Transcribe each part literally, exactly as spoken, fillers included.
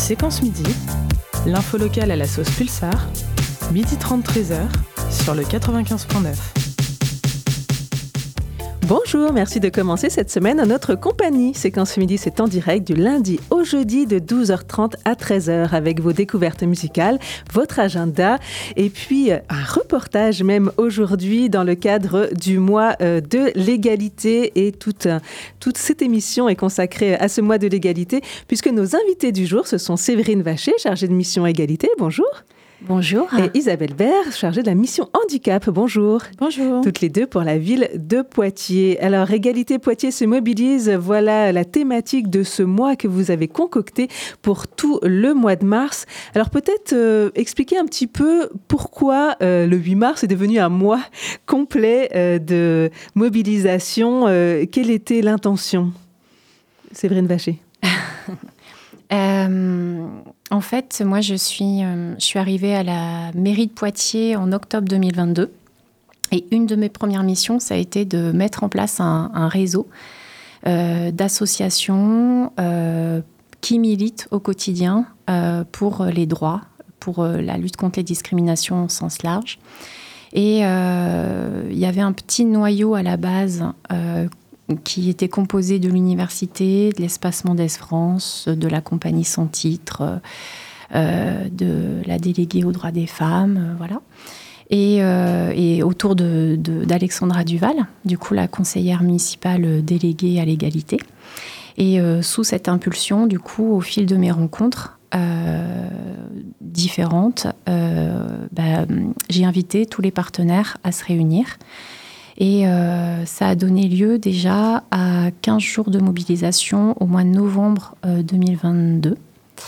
Séquence Midi, l'info locale à la sauce Pulsar, midi trente treize heures sur le quatre-vingt-quinze virgule neuf. Bonjour, merci de commencer cette semaine en notre compagnie. Séquence Midi, c'est en direct du lundi au jeudi de douze heures trente à treize heures avec vos découvertes musicales, votre agenda et puis un reportage même aujourd'hui dans le cadre du mois de l'égalité. Et toute, toute cette émission est consacrée à ce mois de l'égalité puisque nos invités du jour, ce sont Séverine Vacher, chargée de mission égalité. Bonjour. Bonjour. Et Isabelle Baird, chargée de la mission handicap. Bonjour. Bonjour. Toutes les deux pour la ville de Poitiers. Alors, Égalité Poitiers se mobilise. Voilà la thématique de ce mois que vous avez concocté pour tout le mois de mars. Alors, peut-être euh, expliquer un petit peu pourquoi euh, le huit mars est devenu un mois complet euh, de mobilisation. Euh, quelle était l'intention ? Séverine Vacher. Euh, en fait, moi, je suis, euh, je suis arrivée à la mairie de Poitiers en octobre deux mille vingt-deux. Et une de mes premières missions, ça a été de mettre en place un, un réseau euh, d'associations euh, qui militent au quotidien euh, pour les droits, pour euh, la lutte contre les discriminations au sens large. Et euh, il y avait un petit noyau à la base euh, qui était composé de l'université, de l'Espace Mendès France, de la compagnie Sans Titre, euh, de la déléguée aux droits des femmes, euh, voilà. Et, euh, et autour de, de, d'Alexandra Duval, du coup la conseillère municipale déléguée à l'égalité. Et euh, sous cette impulsion, du coup, au fil de mes rencontres euh, différentes, euh, bah, j'ai invité tous les partenaires à se réunir. Et euh, ça a donné lieu déjà à quinze jours de mobilisation au mois de novembre euh, deux mille vingt-deux.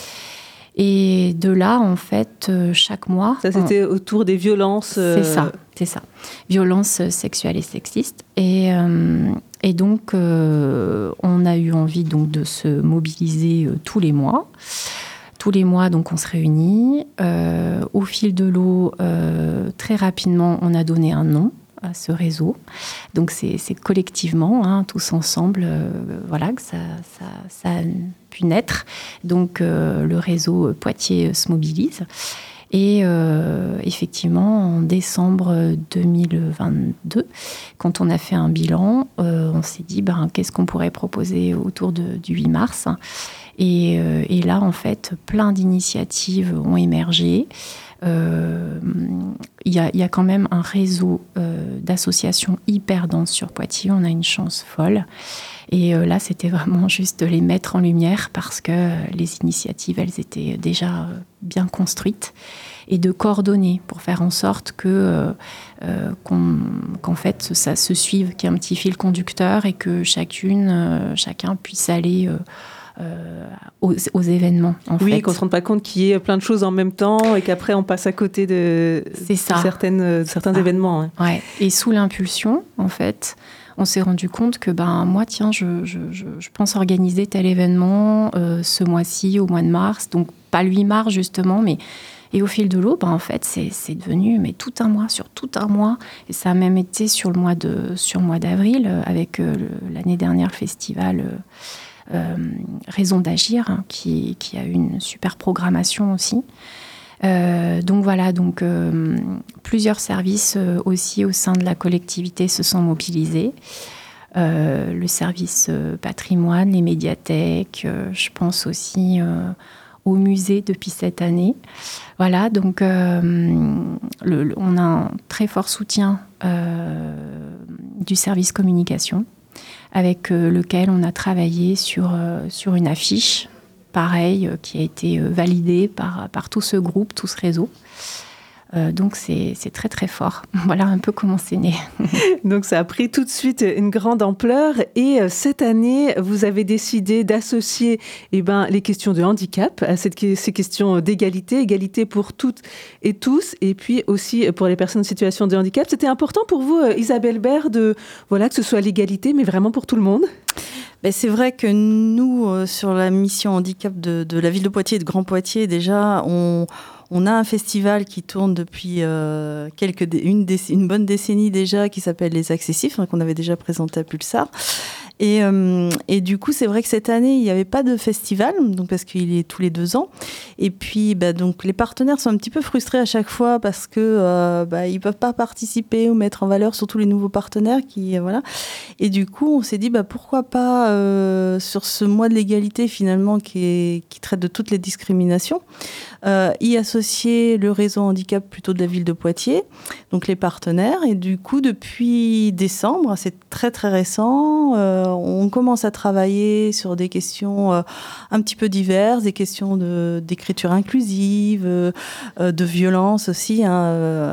Et de là, en fait, euh, chaque mois... Ça, c'était on... autour des violences... Euh... C'est ça, c'est ça. Violences sexuelles et sexistes. Et, euh, et donc, euh, on a eu envie donc, de se mobiliser euh, tous les mois. Tous les mois, donc, on se réunit. Euh, au fil de l'eau, euh, très rapidement, on a donné un nom à ce réseau. Donc c'est, c'est collectivement, hein, tous ensemble, euh, voilà, que ça, ça, ça a pu naître. Donc euh, le réseau Poitiers se mobilise. Et euh, effectivement, en décembre deux mille vingt-deux, quand on a fait un bilan, euh, on s'est dit, ben, qu'est-ce qu'on pourrait proposer autour de, du huit mars ? Et, euh, et là, en fait, plein d'initiatives ont émergé. Il euh, y, y a quand même un réseau euh, d'associations hyper dense sur Poitiers. On a une chance folle. Et euh, là, c'était vraiment juste de les mettre en lumière parce que euh, les initiatives, elles étaient déjà euh, bien construites. Et de coordonner pour faire en sorte que, euh, euh, qu'on, qu'en fait, ça se suive, qu'il y ait un petit fil conducteur et que chacune, euh, chacun puisse aller... Euh, Euh, aux, aux événements, en oui, fait. qu'on ne se rende pas compte qu'il y ait plein de choses en même temps et qu'après, on passe à côté de, C'est ça. de, certaines, de certains ah. événements. Hein. Ouais. Et sous l'impulsion, en fait, on s'est rendu compte que, ben, moi, tiens, je, je, je, je pense organiser tel événement euh, ce mois-ci, au mois de mars. Donc, pas le huit mars, justement, mais... Et au fil de l'eau, ben, en fait, c'est, c'est devenu mais tout un mois sur tout un mois. Et ça a même été sur le mois, de, sur le mois d'avril, avec euh, le, l'année dernière, le festival... Euh, Euh, Raison d'agir, hein, qui, qui a eu une super programmation aussi. Euh, donc voilà, donc, euh, plusieurs services euh, aussi au sein de la collectivité se sont mobilisés. Euh, le service euh, patrimoine, les médiathèques, euh, je pense aussi euh, au musée depuis cette année. Voilà, donc euh, le, le, on a un très fort soutien euh, du service communication, avec euh, lequel on a travaillé sur, euh, sur une affiche, pareil, euh, qui a été euh, validée par, par tout ce groupe, tout ce réseau. Euh, donc c'est, c'est très très fort. Voilà un peu comment c'est né. Donc ça a pris tout de suite une grande ampleur et euh, cette année vous avez décidé d'associer eh ben, les questions de handicap à cette, ces questions d'égalité, égalité pour toutes et tous et puis aussi pour les personnes en situation de handicap. C'était important pour vous Isabelle Baird de, voilà, que ce soit l'égalité mais vraiment pour tout le monde ? Ben c'est vrai que nous, euh, sur la mission handicap de, de la ville de Poitiers et de Grand Poitiers, déjà, on... On a un festival qui tourne depuis euh, quelques, une, déc- une bonne décennie déjà, qui s'appelle Les Accessifs, hein, qu'on avait déjà présenté à Pulsar. Et, euh, et du coup, c'est vrai que cette année, il n'y avait pas de festival, donc parce qu'il est tous les deux ans. Et puis, bah, donc, les partenaires sont un petit peu frustrés à chaque fois parce que euh, bah, ils peuvent pas participer ou mettre en valeur surtout les nouveaux partenaires qui, voilà. Et du coup, on s'est dit, bah, pourquoi pas euh, sur ce mois de l'égalité finalement qui, est, qui traite de toutes les discriminations, euh, y associer le réseau handicap plutôt de la ville de Poitiers, donc les partenaires. Et du coup, depuis décembre, c'est très très récent, euh, on commence à travailler sur des questions euh, un petit peu diverses, des questions de, d'écriture inclusive, euh, de violence aussi, hein, euh,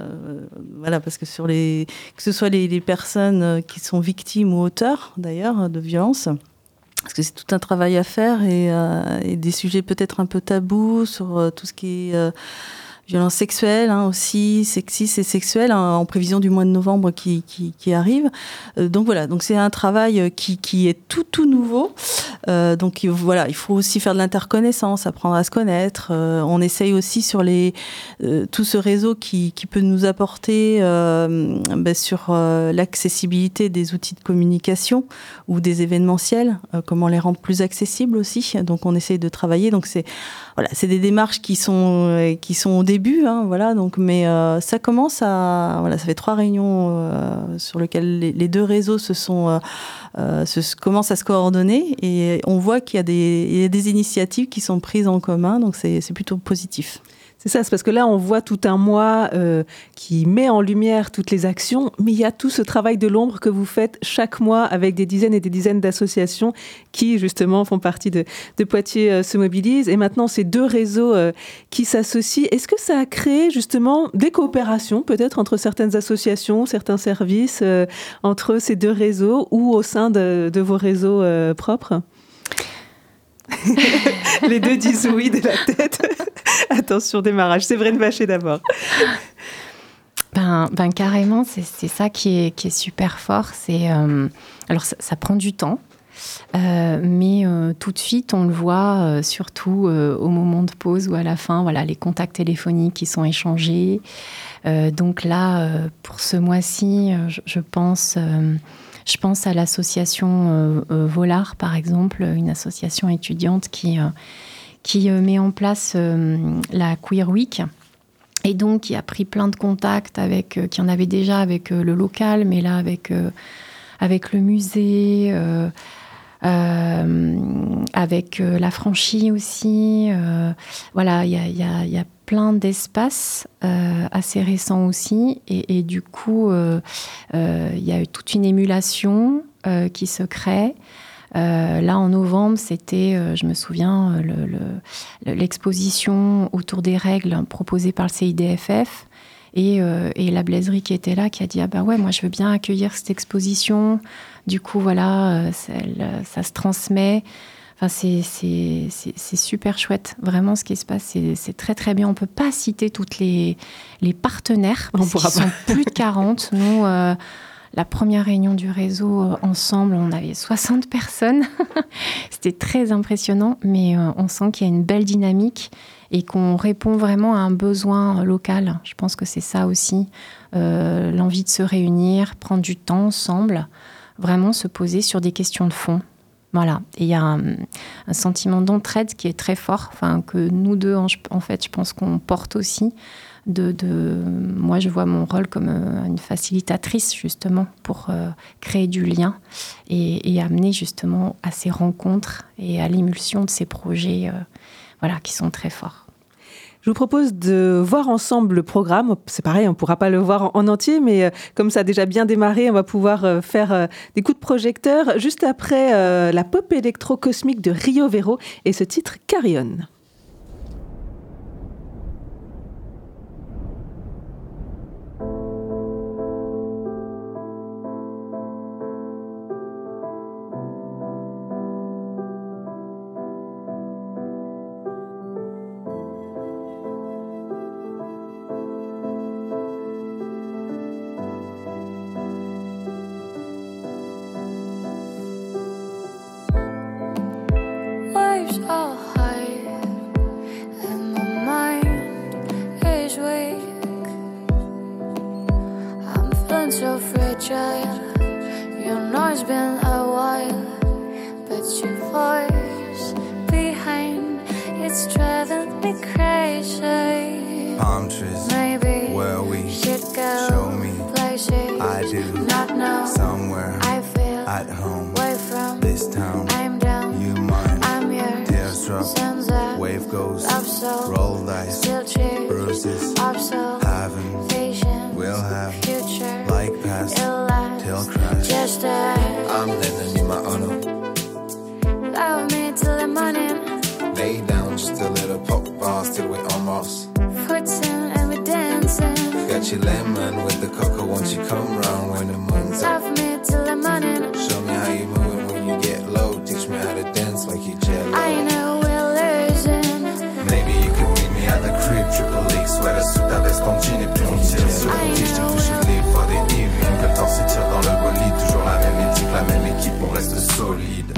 voilà, parce que sur les, que ce soit les, les personnes qui sont victimes ou auteurs d'ailleurs de violences, parce que c'est tout un travail à faire et, euh, et des sujets peut-être un peu tabous sur euh, tout ce qui est euh, violence sexuelle hein, aussi, sexiste et sexuelle, hein, en prévision du mois de novembre qui, qui, qui arrive. Euh, donc voilà, donc c'est un travail qui, qui est tout tout nouveau. Euh, donc voilà, il faut aussi faire de l'interconnaissance, apprendre à se connaître. Euh, on essaye aussi sur les euh, tout ce réseau qui, qui peut nous apporter euh, ben, sur euh, l'accessibilité des outils de communication ou des événementiels, euh, comment les rendre plus accessibles aussi. Donc on essaye de travailler. Donc c'est voilà, c'est des démarches qui sont euh, qui sont au début, hein, voilà. Donc mais euh, ça commence à voilà, ça fait trois réunions euh, sur lesquelles les, les deux réseaux se sont euh, euh, se, commencent à se coordonner et on voit qu'il y a des il y a des initiatives qui sont prises en commun. Donc c'est c'est plutôt positif. C'est ça, c'est parce que là, on voit tout un mois euh, qui met en lumière toutes les actions, mais il y a tout ce travail de l'ombre que vous faites chaque mois avec des dizaines et des dizaines d'associations qui, justement, font partie de, de Poitiers euh, se mobilisent. Et maintenant, ces deux réseaux euh, qui s'associent. Est-ce que ça a créé, justement, des coopérations, peut-être, entre certaines associations, certains services, euh, entre ces deux réseaux ou au sein de, de vos réseaux euh, propres ? Les deux disent oui de la tête. Attention, démarrage. Séverine Vacher d'abord. Ben, ben carrément, c'est, c'est ça qui est, qui est super fort. C'est, euh, alors, ça, ça prend du temps, euh, mais euh, tout de suite, on le voit, euh, surtout euh, au moment de pause ou à la fin, voilà, les contacts téléphoniques qui sont échangés. Euh, donc là, euh, pour ce mois-ci, euh, je, je pense... Euh, Je pense à l'association euh, euh, Volard, par exemple, une association étudiante qui, euh, qui euh, met en place euh, la Queer Week. Et donc, qui a pris plein de contacts, avec, euh, qui en avait déjà avec euh, le local, mais là, avec, euh, avec le musée, euh, euh, avec euh, la franchise aussi. Euh, voilà, il y a, y a, y a plein d'espaces euh, assez récents aussi. Et, et du coup, il euh, euh, y a eu toute une émulation euh, qui se crée. Euh, là, en novembre, c'était, euh, je me souviens, le, le, l'exposition autour des règles proposée par le C I D F F. Et, euh, et la Blaiserie qui était là, qui a dit « Ah ben ouais, moi je veux bien accueillir cette exposition. » Du coup, voilà, euh, ça, ça se transmet. Enfin, c'est, c'est, c'est, c'est super chouette. Vraiment, ce qui se passe, c'est, c'est très, très bien. On ne peut pas citer toutes les, les partenaires, parce qu'ils sont plus de quarante. Nous, euh, la première réunion du réseau, euh, ensemble, on avait soixante personnes. C'était très impressionnant, mais euh, on sent qu'il y a une belle dynamique et qu'on répond vraiment à un besoin local. Je pense que c'est ça aussi, euh, l'envie de se réunir, prendre du temps ensemble, vraiment se poser sur des questions de fond. Voilà, et il y a un, un sentiment d'entraide qui est très fort, enfin, que nous deux, en, en fait, je pense qu'on porte aussi. De, de, moi, je vois mon rôle comme une facilitatrice, justement, pour euh, créer du lien et, et amener, justement, à ces rencontres et à l'émulsion de ces projets euh, voilà, qui sont très forts. Je vous propose de voir ensemble le programme. C'est pareil, on ne pourra pas le voir en entier, mais comme ça a déjà bien démarré, on va pouvoir faire des coups de projecteur juste après la pop électro-cosmique de Rio Vero et ce titre Carillon. Oh, high, and my mind is weak. I'm feeling so fragile. You know it's been a while. it's driving me crazy. Palm trees, Maybe where we should go show me places I do not know. somewhere I feel at home. away from This town, I'm down. you mine. I'm yours. Tears drop, Sun's up. wave goes, Love soul. roll dice, Still cheers. bruises, Off soul. having, Patience. we'll have, Future. like past, It'll last. till crash. Just a I'm living in my honor. love me till the morning. Lay down, just a little pop bars till we're almost. Foots in and we're dancing. Got your lemon with the cocoa, won't you come round when the moon's up? Love me till the morning. Show me how you move when you get low. Teach me how to dance like you jello. I know we're losing. Maybe you can meet me at the crib, triple X, sweater sous ta veste en jean et puis on tire sur le tige. Tu touches le livre for the evening, que t'en se tire dans le bolide. Toujours la même éthique, la même équipe, on reste solide.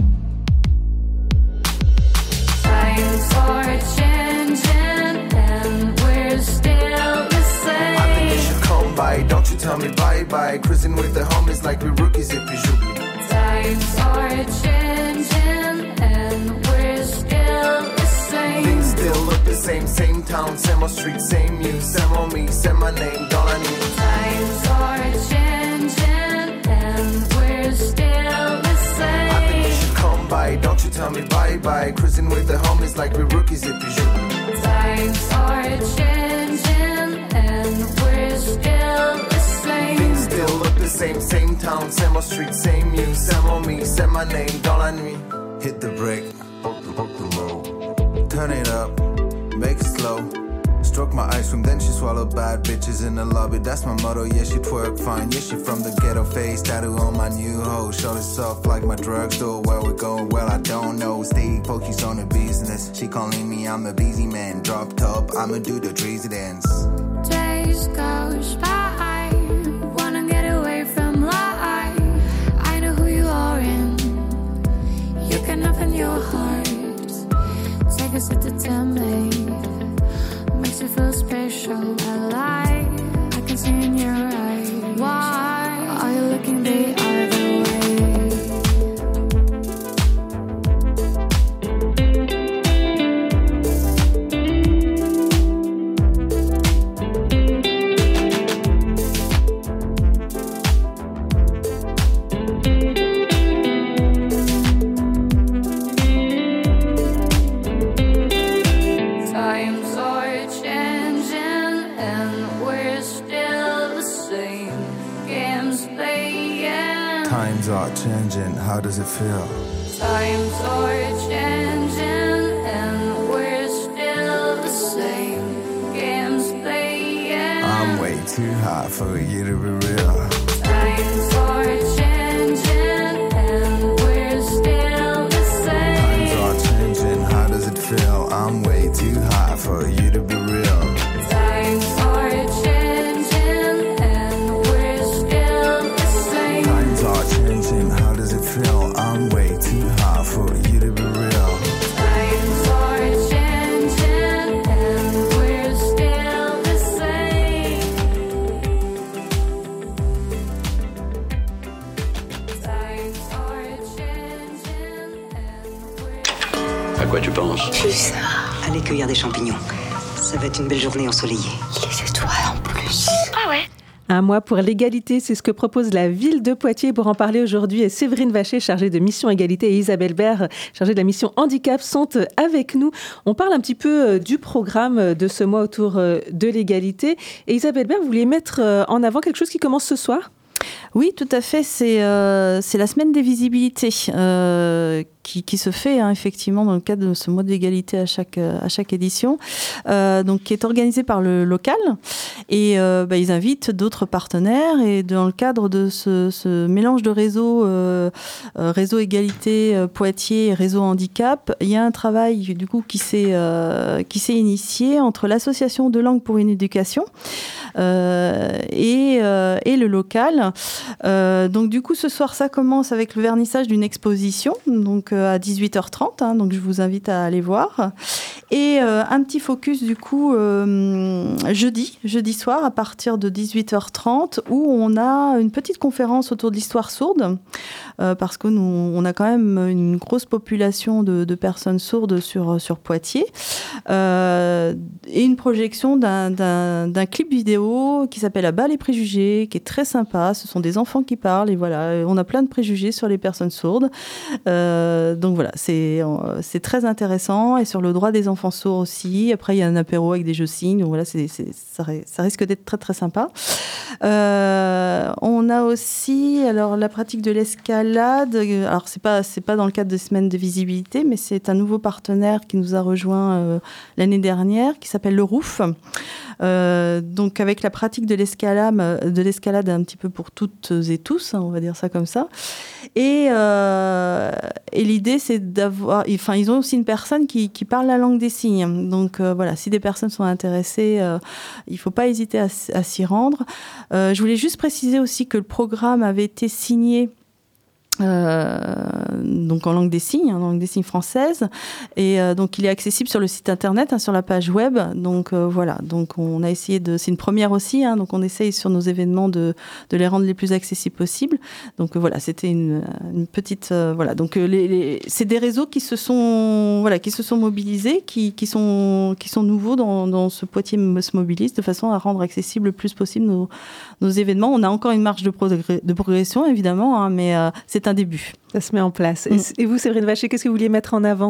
Times are changing and we're still the same. I think you should come by, don't you tell me bye bye. Cruising with the homies like we rookies et puis j'oublie. Times are changing and we're still the same. Things still look the same, same town, same street, same you, same on me, same my name dans la nuit. Times are changing and we're still the same. I think you should come by, don't you tell me bye bye. Cruising with the homies like we rookies et puis j'oublie. Times are changing and we're still the same. Things still look the same, same town, same street, same you, same on me, same my name dans la nuit. Hit the brake, turn it up, make it slow. Stroke my ice cream, then she swallow bad bitches in the lobby. That's my motto, yeah, she twerk fine. Yeah, she from the ghetto face, tattoo on my new hoe. Show it soft like my drugstore. Where we going, well, I don't know. Stay focused on the business. She calling me, I'm the busy man. Drop top, I'ma do the dreezy dance. Days goes by, wanna get away from life. I know who you are and you can open your heart. Take a sip to tell me, makes you feel special. I like, I can see in your eyes. Why are you looking the other way? Times are changing and we're still the same. Games playing. Times are changing, how does it feel? Times are changing and we're still the same. Games playing. I'm way too hot for you to be real. Times are changing and we're still the same. Times are changing, how does it feel? I'm way too hot for you to be real. Times are changing and we're still the same. Times are changing, how does it feel? I'm way too hot for you to be real. Times are changing and we're still the same. Times are changing and we're À quoi tu penses? Aller cueillir des champignons. Ça va être une belle journée ensoleillée. les étoiles en plus. Ah ouais. Un mois pour l'égalité, c'est ce que propose la ville de Poitiers. Pour en parler aujourd'hui, Séverine Vacher, chargée de mission égalité, et Isabelle Baird, chargée de la mission handicap, sont avec nous. On parle un petit peu du programme de ce mois autour de l'égalité. Et Isabelle Baird, vous vouliez mettre en avant quelque chose qui commence ce soir ? Oui, tout à fait. C'est, euh, c'est la semaine des visibilités euh, qui, qui se fait hein, effectivement dans le cadre de ce mois d'égalité à chaque, à chaque édition, euh, donc, qui est organisée par le local. Et euh, bah, ils invitent d'autres partenaires. Et dans le cadre de ce, ce mélange de réseaux, euh, réseau égalité euh, Poitiers et réseau handicap, il y a un travail du coup, qui, s'est, euh, qui s'est initié entre l'association De Langue pour une éducation euh, et, euh, et le local. Euh, donc du coup ce soir ça commence avec le vernissage d'une exposition donc euh, à dix-huit heures trente hein, donc je vous invite à aller voir Et euh, un petit focus du coup euh, jeudi, jeudi soir à partir de dix-huit heures trente où on a une petite conférence autour de l'histoire sourde euh, parce que nous on a quand même une grosse population de, de personnes sourdes sur, sur Poitiers euh, et une projection d'un, d'un, d'un clip vidéo qui s'appelle À bas les préjugés, qui est très sympa. Ce sont des enfants qui parlent et voilà, on a plein de préjugés sur les personnes sourdes. Euh, donc voilà, c'est, c'est très intéressant et sur le droit des enfants sourds aussi. Après, il y a un apéro avec des jeux signes. Donc voilà, c'est, c'est, ça, ça risque d'être très très sympa. Euh, on a aussi alors la pratique de l'escalade. Alors c'est pas c'est pas dans le cadre des semaines de visibilité, mais c'est un nouveau partenaire qui nous a rejoint euh, l'année dernière, qui s'appelle le R O U F. Euh, donc avec la pratique de l'escalade, de l'escalade un petit peu pour toutes et tous, hein, on va dire ça comme ça. Et, euh, et l'idée c'est d'avoir, enfin ils ont aussi une personne qui, qui parle la langue des signes. Donc euh, voilà, si des personnes sont intéressées, euh, il faut pas hésiter à, à s'y rendre. Euh, je voulais juste préciser aussi que le programme avait été signé Euh, donc en langue des signes, en langue des signes française, et euh, donc il est accessible sur le site internet, hein, sur la page web. Donc euh, voilà, donc on a essayé de, c'est une première aussi, hein, donc on essaye sur nos événements de, de les rendre les plus accessibles possibles. Donc euh, voilà, c'était une, une petite, euh, voilà, donc euh, les, les, c'est des réseaux qui se sont, voilà, qui se sont mobilisés, qui, qui sont, qui sont nouveaux dans, dans ce Poitiers se mobilise de façon à rendre accessible le plus possible nos, nos événements. On a encore une marge de, progr- de progression évidemment, hein, mais euh, c'est un début. Ça se met en place. Mm. Et vous, Séverine Vacher, qu'est-ce que vous vouliez mettre en avant ?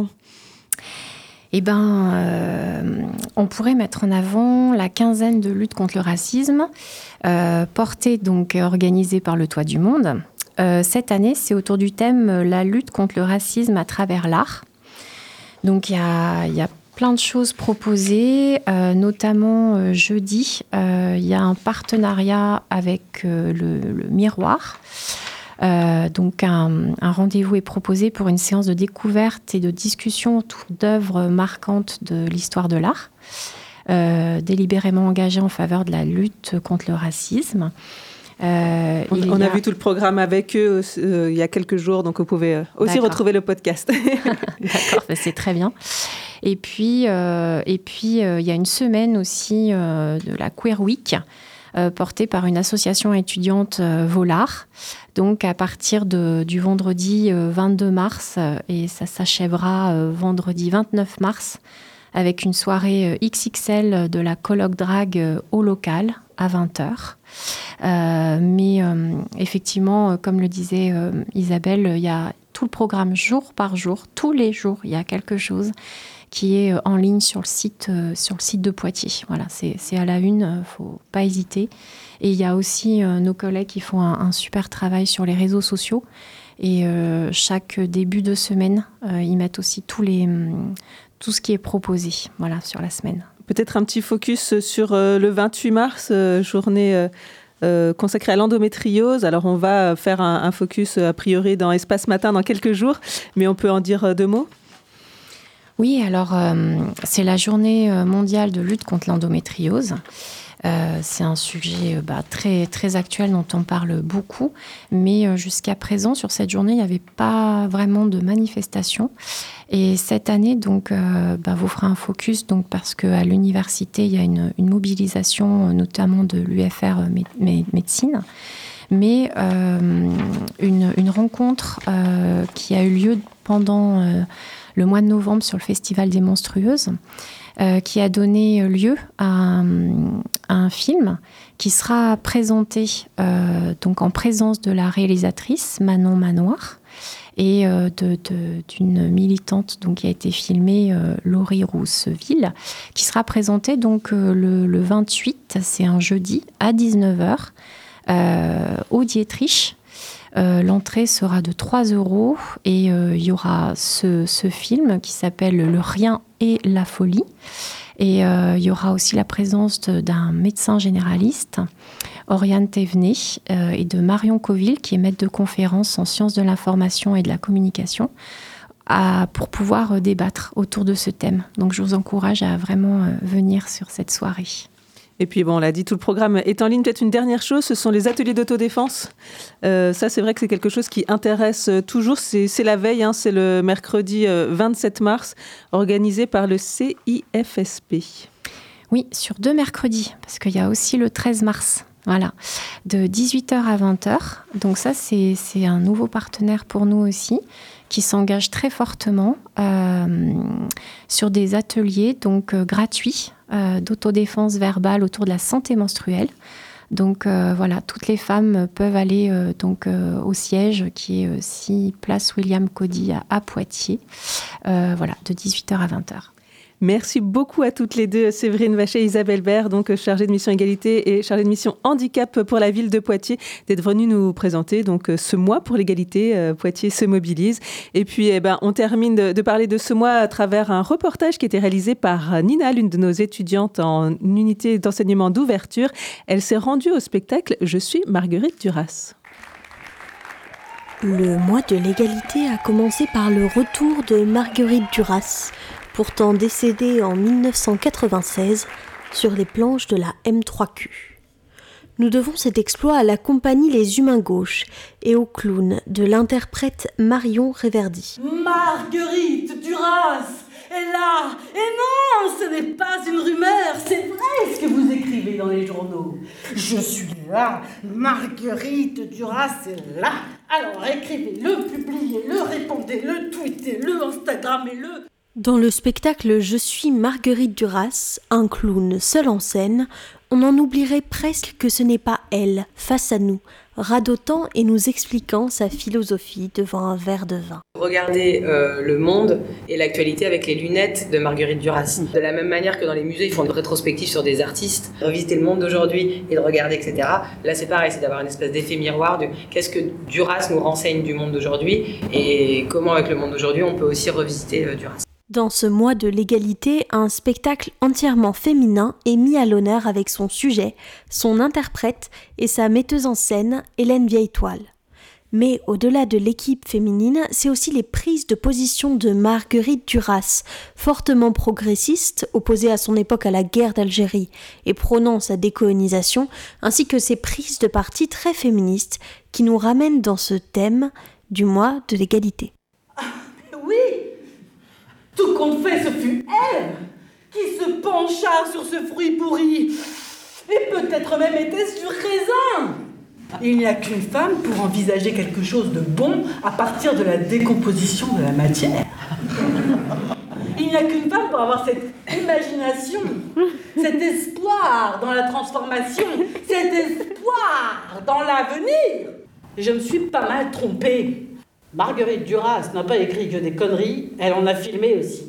Eh bien, euh, on pourrait mettre en avant la quinzaine de lutte contre le racisme, euh, portée, donc organisée par le Toit du Monde. Euh, cette année, c'est autour du thème euh, la lutte contre le racisme à travers l'art. Donc, il y a, y a plein de choses proposées, euh, notamment euh, jeudi, euh, il y a un partenariat avec euh, le, le Miroir. Euh, donc un, un rendez-vous est proposé pour une séance de découverte et de discussion autour d'œuvres marquantes de l'histoire de l'art, euh, délibérément engagées en faveur de la lutte contre le racisme. Euh, on on a... a vu tout le programme avec eux euh, il y a quelques jours, donc vous pouvez euh, aussi D'accord. retrouver le podcast. D'accord, c'est très bien. Et puis, euh, et puis euh, il y a une semaine aussi euh, de la Queer Week, Euh, portée par une association étudiante euh, Volard, donc à partir de, du vendredi euh, vingt-deux mars, euh, et ça s'achèvera euh, vendredi vingt-neuf mars, avec une soirée euh, X X L de la colloque drague euh, au local, à vingt heures. Euh, mais euh, effectivement, euh, comme le disait euh, Isabelle, il y a tout le programme jour par jour, tous les jours, il y a quelque chose qui est en ligne sur le site, euh, sur le site de Poitiers. Voilà, c'est, c'est à la une, il ne faut pas hésiter. Et il y a aussi euh, nos collègues qui font un, un super travail sur les réseaux sociaux. Et euh, chaque début de semaine, euh, ils mettent aussi tous les, tout ce qui est proposé, voilà, sur la semaine. Peut-être un petit focus sur euh, le vingt-huit mars, euh, journée euh, euh, consacrée à l'endométriose. Alors on va faire un, un focus a priori dans Espace Matin dans quelques jours, mais on peut en dire deux mots ? Oui, alors euh, c'est la journée mondiale de lutte contre l'endométriose. Euh, c'est un sujet euh, bah, très, très actuel dont on parle beaucoup, mais euh, jusqu'à présent, sur cette journée, il n'y avait pas vraiment de manifestation. Et cette année, donc, euh, bah, vous ferez un focus donc, parce qu'à l'université, il y a une, une mobilisation, notamment de l'U F R mé- mé- Médecine, mais euh, une, une rencontre euh, qui a eu lieu pendant euh, le mois de novembre sur le Festival des Monstrueuses, euh, qui a donné lieu à un, à un film qui sera présenté euh, donc en présence de la réalisatrice Manon Manoir et euh, de, de, d'une militante donc, qui a été filmée, euh, Laurie Rousseville, qui sera présentée donc, euh, le, le vingt-huit, c'est un jeudi, à dix-neuf heures, euh, au Dietrich. Euh, l'entrée sera de trois euros et il euh, y aura ce, ce film qui s'appelle Le Rien et la Folie. Et il euh, y aura aussi la présence de, d'un médecin généraliste, Oriane Thévenet, euh, et de Marion Coville, qui est maître de conférence en sciences de l'information et de la communication, à, pour pouvoir euh, débattre autour de ce thème. Donc je vous encourage à vraiment euh, venir sur cette soirée. Et puis bon, on l'a dit, tout le programme est en ligne. Peut-être une dernière chose, ce sont les ateliers d'autodéfense. Euh, ça, c'est vrai que c'est quelque chose qui intéresse toujours. C'est, c'est la veille, hein, c'est le mercredi vingt-sept mars, organisé par le C I F S P. Oui, sur deux mercredis, parce qu'il y a aussi le treize mars. Voilà, de dix-huit heures à vingt heures. Donc ça, c'est, c'est un nouveau partenaire pour nous aussi, qui s'engage très fortement euh, sur des ateliers donc, euh, gratuits euh, d'autodéfense verbale autour de la santé menstruelle. Donc euh, voilà, toutes les femmes peuvent aller euh, donc, euh, au siège qui est euh, six place William Cody à, à Poitiers, euh, voilà, de dix-huit heures à vingt heures. Merci beaucoup à toutes les deux, Séverine Vachet et Isabelle Baird, donc chargée de mission égalité et chargée de mission handicap pour la ville de Poitiers, d'être venues nous présenter donc ce mois pour l'égalité. euh, Poitiers se mobilise. Et puis, eh ben, on termine de, de parler de ce mois à travers un reportage qui a été réalisé par Nina, l'une de nos étudiantes en unité d'enseignement d'ouverture. Elle s'est rendue au spectacle « Je suis Marguerite Duras ». Le mois de l'égalité a commencé par le retour de Marguerite Duras, pourtant décédée en dix-neuf cent quatre-vingt-seize sur les planches de la M trois Q. Nous devons cet exploit à la compagnie Les Humains Gauches et au clown de l'interprète Marion Réverdy. Marguerite Duras est là. Et non, ce n'est pas une rumeur, c'est vrai ce que vous écrivez dans les journaux. Je suis là, Marguerite Duras est là. Alors écrivez-le, publiez-le, répondez-le, tweetez-le, Instagrammez-le. Dans le spectacle « Je suis Marguerite Duras », un clown seul en scène, on en oublierait presque que ce n'est pas elle, face à nous, radotant et nous expliquant sa philosophie devant un verre de vin. Regardez euh, le monde et l'actualité avec les lunettes de Marguerite Duras. De la même manière que dans les musées, ils font des rétrospectives sur des artistes, revisiter le monde d'aujourd'hui et de regarder, et cetera. Là, c'est pareil, c'est d'avoir une espèce d'effet miroir de qu'est-ce que Duras nous renseigne du monde d'aujourd'hui et comment, avec le monde d'aujourd'hui, on peut aussi revisiter euh, Duras. Dans ce mois de l'égalité, un spectacle entièrement féminin est mis à l'honneur avec son sujet, son interprète et sa metteuse en scène, Hélène Vieilletoile. Mais au-delà de l'équipe féminine, c'est aussi les prises de position de Marguerite Duras, fortement progressiste, opposée à son époque à la guerre d'Algérie et prônant sa décolonisation, ainsi que ses prises de parti très féministes qui nous ramènent dans ce thème du mois de l'égalité. Ah, oui! Tout compte fait, ce fut elle qui se pencha sur ce fruit pourri. Et peut-être même était-ce du raisin. Il n'y a qu'une femme pour envisager quelque chose de bon à partir de la décomposition de la matière. Il n'y a qu'une femme pour avoir cette imagination, cet espoir dans la transformation, cet espoir dans l'avenir. Et je me suis pas mal trompée. Marguerite Duras n'a pas écrit que des conneries, elle en a filmé aussi.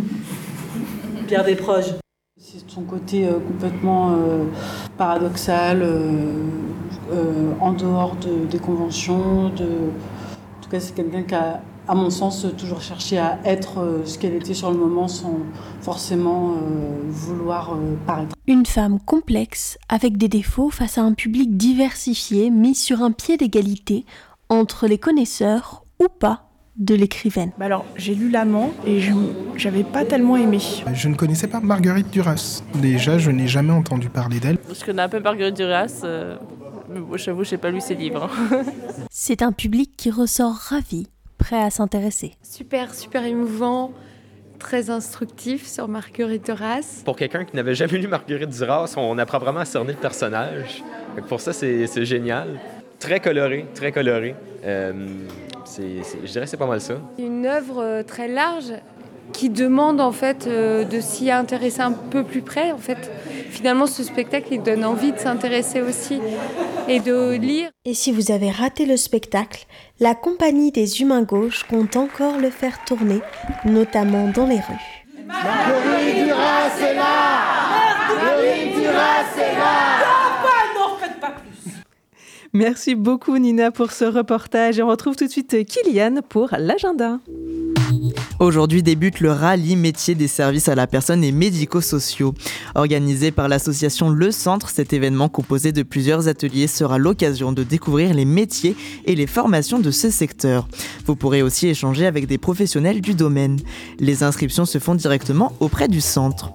Pierre Desproges. C'est son côté euh, complètement euh, paradoxal, euh, euh, en dehors de, des conventions. De... En tout cas, c'est quelqu'un qui a, à mon sens, toujours cherché à être euh, ce qu'elle était sur le moment sans forcément euh, vouloir euh, paraître. Une femme complexe, avec des défauts face à un public diversifié, mis sur un pied d'égalité entre les connaisseurs ou pas de l'écrivaine. Bah alors, j'ai lu L'Amant et je j'avais pas tellement aimé. Je ne connaissais pas Marguerite Duras. Déjà, je n'ai jamais entendu parler d'elle. Je connais un peu Marguerite Duras, euh, mais bon, j'avoue, je n'ai pas lu ses livres. C'est un public qui ressort ravi, prêt à s'intéresser. Super, super émouvant, très instructif sur Marguerite Duras. Pour quelqu'un qui n'avait jamais lu Marguerite Duras, on apprend vraiment à cerner le personnage. Pour ça, c'est, c'est génial. Très coloré, très coloré. Euh, c'est, c'est, je dirais que c'est pas mal ça. Une œuvre euh, très large qui demande en fait euh, de s'y intéresser un peu plus près. En fait, finalement, ce spectacle, il donne envie de s'intéresser aussi et de lire. Et si vous avez raté le spectacle, la compagnie des Humains Gauches compte encore le faire tourner, notamment dans les rues. Marguerite Duras est là! Marguerite Duras est là! N'en faites pas plus! Merci beaucoup Nina pour ce reportage et on retrouve tout de suite Kylian pour l'agenda. Aujourd'hui débute le rallye métier des services à la personne et médico-sociaux. Organisé par l'association Le Centre, cet événement composé de plusieurs ateliers sera l'occasion de découvrir les métiers et les formations de ce secteur. Vous pourrez aussi échanger avec des professionnels du domaine. Les inscriptions se font directement auprès du centre.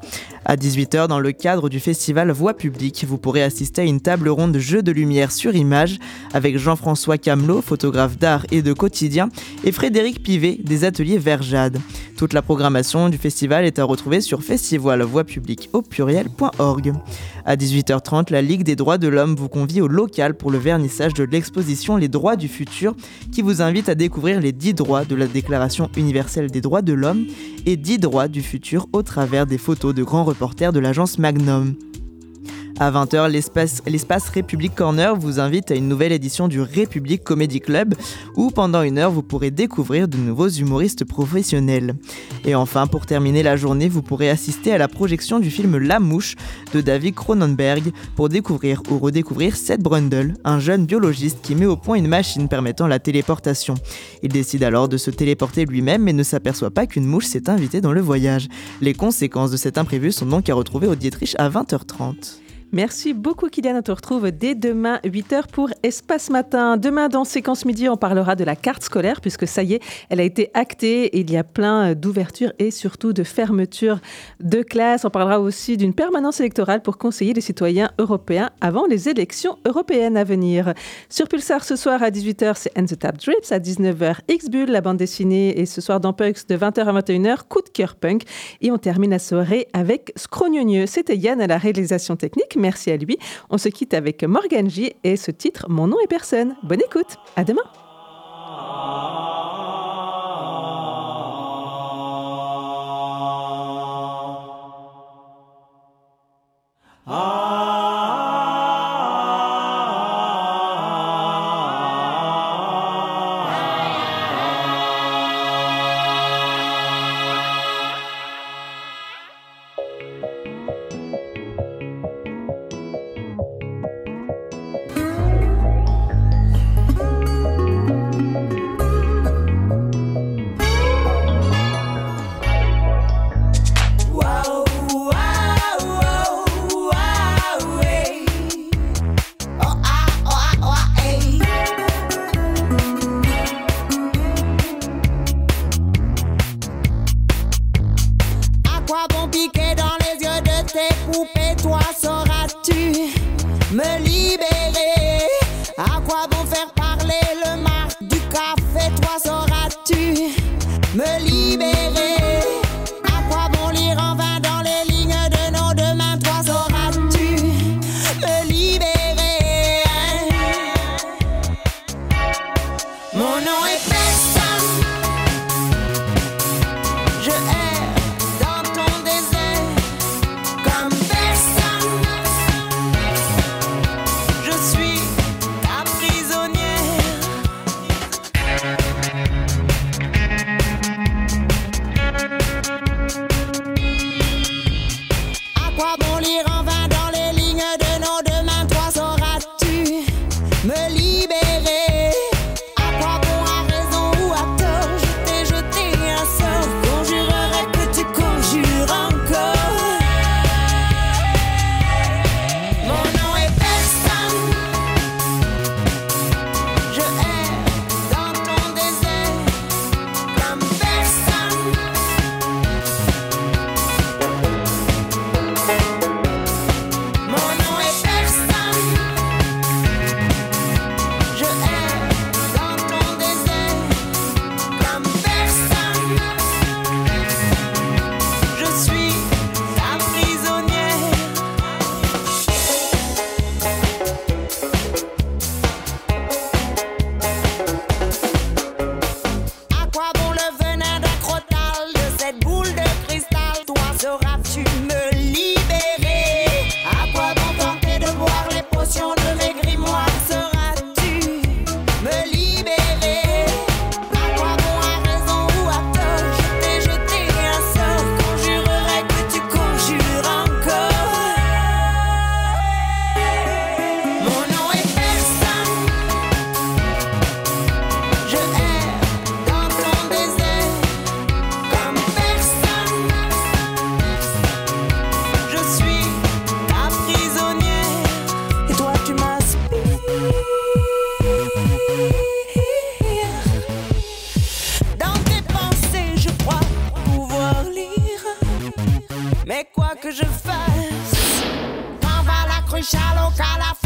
À dix-huit heures, dans le cadre du festival Voix publique, vous pourrez assister à une table ronde jeu de lumière sur image avec Jean-François Camelot, photographe d'art et de quotidien, et Frédéric Pivet des ateliers Verjade. Toute la programmation du festival est à retrouver sur festival voix publique au pluriel point org. À dix-huit heures trente, la Ligue des droits de l'homme vous convie au local pour le vernissage de l'exposition Les droits du futur, qui vous invite à découvrir les dix droits de la Déclaration universelle des droits de l'homme et dix droits du futur au travers des photos de grands reporters de l'agence Magnum. À vingt heures, l'espace, l'espace République Corner vous invite à une nouvelle édition du République Comedy Club où pendant une heure vous pourrez découvrir de nouveaux humoristes professionnels. Et enfin, pour terminer la journée, vous pourrez assister à la projection du film La Mouche de David Cronenberg pour découvrir ou redécouvrir Seth Brundle, un jeune biologiste qui met au point une machine permettant la téléportation. Il décide alors de se téléporter lui-même mais ne s'aperçoit pas qu'une mouche s'est invitée dans le voyage. Les conséquences de cet imprévu sont donc à retrouver au Dietrich à vingt heures trente. Merci beaucoup Kylian, on te retrouve dès demain huit heures pour Espace Matin. Demain dans Séquence Midi, on parlera de la carte scolaire puisque ça y est, elle a été actée et il y a plein d'ouvertures et surtout de fermetures de classes. On parlera aussi d'une permanence électorale pour conseiller les citoyens européens avant les élections européennes à venir. Sur Pulsar ce soir à dix-huit heures, c'est And the Tap Drips. À dix-neuf heures, X-Bull, la bande dessinée. Et ce soir dans Punks de vingt heures à vingt et une heures, Coup de cœur punk. Et on termine la soirée avec Scrognonieux. C'était Yann à la réalisation technique. Merci à lui. On se quitte avec Morgan J et ce titre Mon nom est personne. Bonne écoute. À demain. Mais quoi que je fasse we shallow, call a